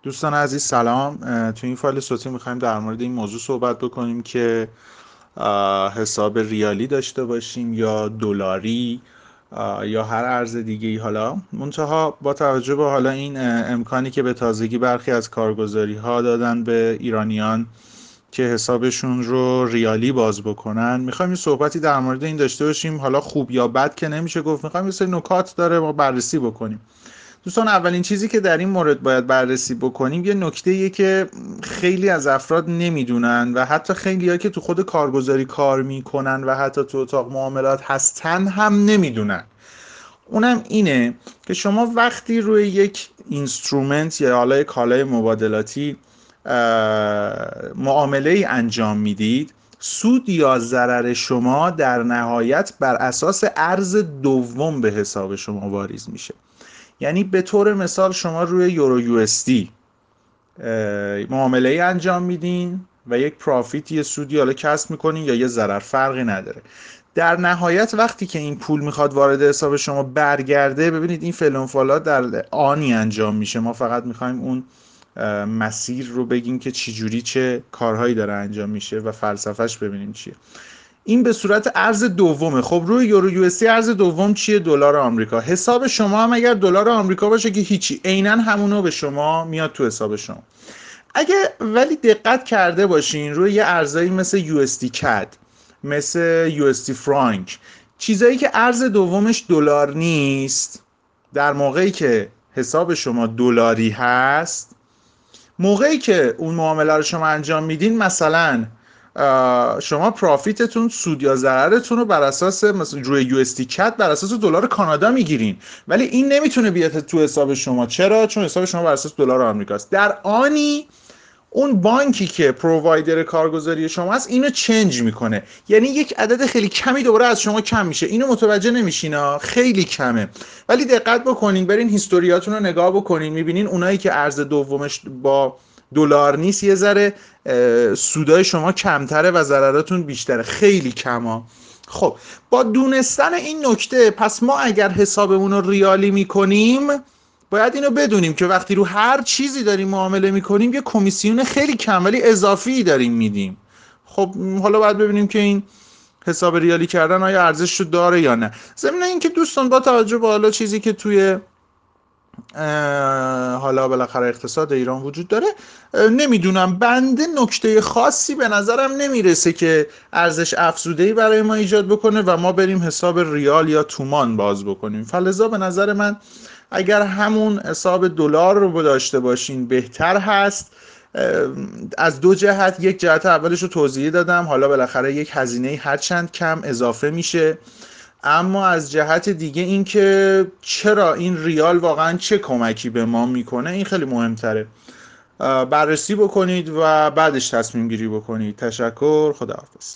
دوستان عزیز سلام. تو این فایل صوتی میخوایم در مورد این موضوع صحبت بکنیم که حساب ریالی داشته باشیم یا دلاری یا هر ارز دیگه ای. حالا منتها با توجه به حالا این امکانی که به تازگی برخی از کارگزاری ها دادن به ایرانیان که حسابشون رو ریالی باز بکنن، میخوایم یه صحبتی در مورد این داشته باشیم. حالا خوب یا بد که نمیشه گفت، میخوایم یه سری نکات داره ما بررسی بکنیم. دوستان، اولین چیزی که در این مورد باید بررسی بکنیم یه نکته‌ایه که خیلی از افراد نمیدونن و حتی خیلی‌ها که تو خود کارگزاری کار میکنن و حتی تو اتاق معاملات هستن هم نمیدونن. اونم اینه که شما وقتی روی یک اینسترومنت یا حالا یک کالای مبادلاتی معامله ای انجام میدید، سود یا ضرر شما در نهایت بر اساس ارز دوم به حساب شما واریز میشه. یعنی به طور مثال شما روی یورو یو اس دی معامله ای انجام میدین و یک پرافیت، یه سودی حالا کسب میکنین یا یه ضرر، فرقی نداره. در نهایت وقتی که این پول میخواد وارد حساب شما برگرده، ببینید این فلانفالات در آنی انجام میشه. ما فقط میخوایم اون مسیر رو بگیم که چجوری چه کارهایی داره انجام میشه و فلسفهش ببینیم چیه. این به صورت ارز دومه. خب روی یورو یو اس دی ارز دوم چیه؟ دلار آمریکا. حساب شما هم اگر دلار آمریکا باشه که هیچی، عیناً همونو به شما میاد تو حساب شما. اگه ولی دقت کرده باشین روی یه ارزایی مثل یو اس دی کد، مثل یو اس دی فرانک، چیزایی که ارز دومش دلار نیست، در موقعی که حساب شما دلاری هست، موقعی که اون معامله رو شما انجام میدین، مثلا شما پرافیتتون، سود یا ضررتون رو بر اساس مثلا روی یو اس دی کد بر اساس دلار کانادا میگیرین، ولی این نمیتونه بیاد تو حساب شما. چرا؟ چون حساب شما بر اساس دلار آمریکاست. در آنی اون بانکی که پرووایدر کارگزاری شما هست اینو چنج میکنه، یعنی یک عدد خیلی کمی دوباره از شما کم میشه. اینو متوجه نمیشین، خیلی کمه. ولی دقت بکنین، برین هیستوریاتون رو نگاه بکنین، میبینین اونایی که ارز دومش با دلار نیست یه ذره سودای شما کمتره و ضرراتون بیشتره، خیلی کما. خب با دونستن این نکته، پس ما اگر حسابمون رو ریالی میکنیم باید اینو بدونیم که وقتی رو هر چیزی داریم معامله میکنیم یه کمیسیون خیلی کم ولی اضافی داریم میدیم. خب حالا باید ببینیم که این حساب ریالی کردن آیا ارزش رو داره یا نه. ضمن اینکه دوستان با توجه به حالا چیزی که توی حالا بالاخره اقتصاد ایران وجود داره، نمیدونم، بنده نکته خاصی به نظرم نمیرسه که ارزش افزوده‌ای برای ما ایجاد بکنه و ما بریم حساب ریال یا تومان باز بکنیم. فلذا به نظر من اگر همون حساب دلار رو داشته باشین بهتر هست. از دو جهت، یک جهت اولش رو توضیح دادم، حالا بالاخره یک هزینه هر چند کم اضافه میشه، اما از جهت دیگه این که چرا این ریال واقعا چه کمکی به ما میکنه، این خیلی مهمتره. بررسی بکنید و بعدش تصمیم گیری بکنید. تشکر، خداحافظ.